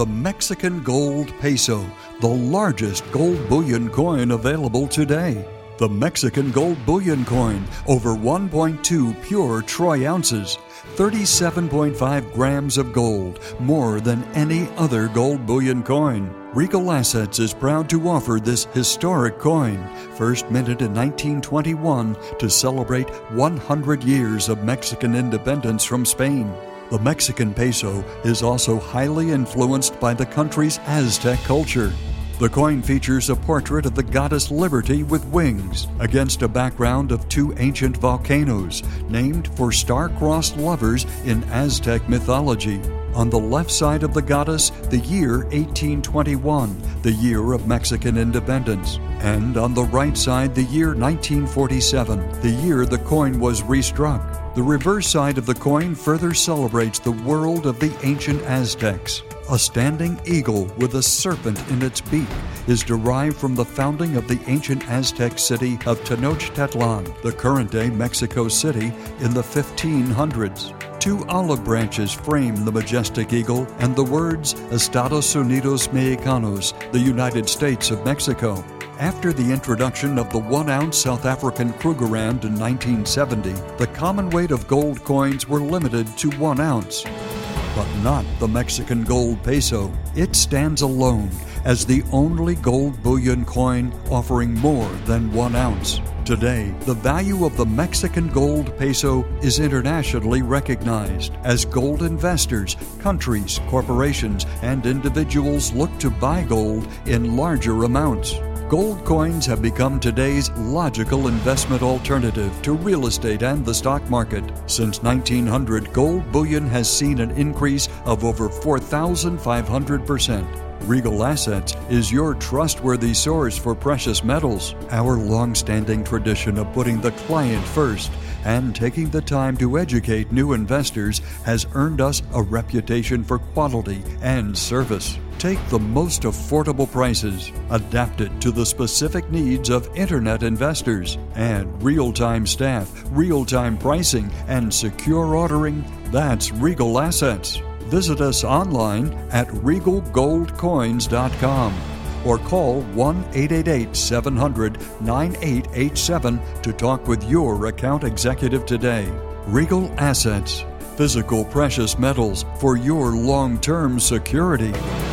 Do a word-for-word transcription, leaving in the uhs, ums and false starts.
the Mexican Gold Peso, the largest gold bullion coin available today. The Mexican Gold Bullion Coin, over one point two pure troy ounces, thirty-seven point five grams of gold, more than any other gold bullion coin. Regal Assets is proud to offer this historic coin, first minted in nineteen twenty-one to celebrate one hundred years of Mexican independence from Spain. The Mexican peso is also highly influenced by the country's Aztec culture. The coin features a portrait of the goddess Liberty with wings against a background of two ancient volcanoes named for star-crossed lovers in Aztec mythology. On the left side of the goddess, the year eighteen twenty-one, the year of Mexican independence. And on the right side, the year nineteen forty-seven, the year the coin was restruck. The reverse side of the coin further celebrates the world of the ancient Aztecs. A standing eagle with a serpent in its beak is derived from the founding of the ancient Aztec city of Tenochtitlan, the current-day Mexico City, in the fifteen hundreds. Two olive branches frame the majestic eagle and the words Estados Unidos Mexicanos, the United States of Mexico. After the introduction of the one-ounce South African Krugerrand in nineteen seventy, the common weight of gold coins were limited to one ounce. But not the Mexican Gold Peso. It stands alone as the only gold bullion coin offering more than one ounce. Today, the value of the Mexican Gold Peso is internationally recognized as gold investors, countries, corporations, and individuals look to buy gold in larger amounts. Gold coins have become today's logical investment alternative to real estate and the stock market. Since nineteen hundred, gold bullion has seen an increase of over four thousand five hundred percent. Regal Assets is your trustworthy source for precious metals. Our long-standing tradition of putting the client first and taking the time to educate new investors has earned us a reputation for quality and service. Take the most affordable prices, adapted to the specific needs of Internet investors, and real-time staff, real-time pricing, and secure ordering. That's Regal Assets. Visit us online at regal gold coins dot com or call one eight eight eight, seven hundred, nine eight eight seven to talk with your account executive today. Regal Assets, physical precious metals for your long-term security.